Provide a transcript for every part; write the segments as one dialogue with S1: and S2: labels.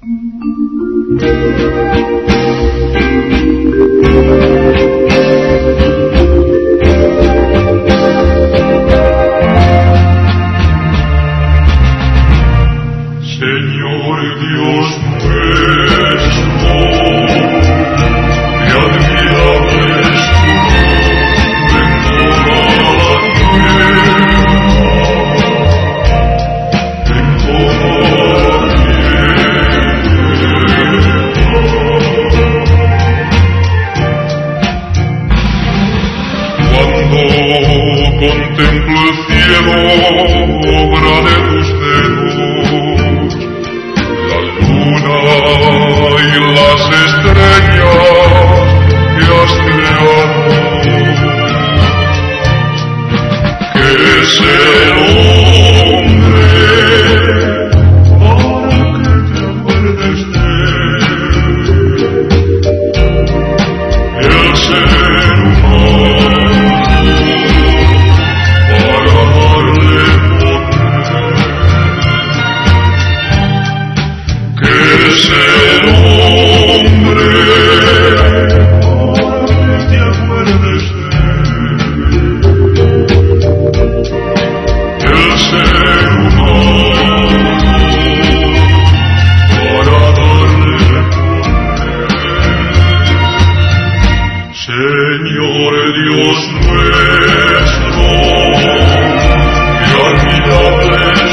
S1: Contemplo el cielo, obra de tus dedos, la luna y las estrellas que has creado. ¿Qué es el hombre para que te acuerdes de él? El ser humano es el hombre para que te acuerdes de él. El ser humano para darle poder. Señor Dios nuestro, qué admirable es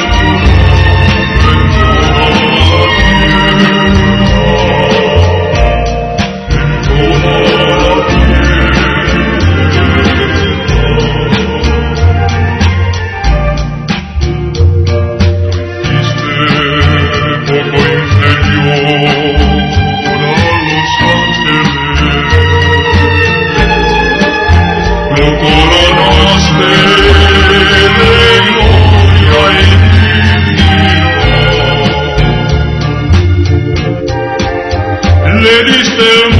S1: le diste el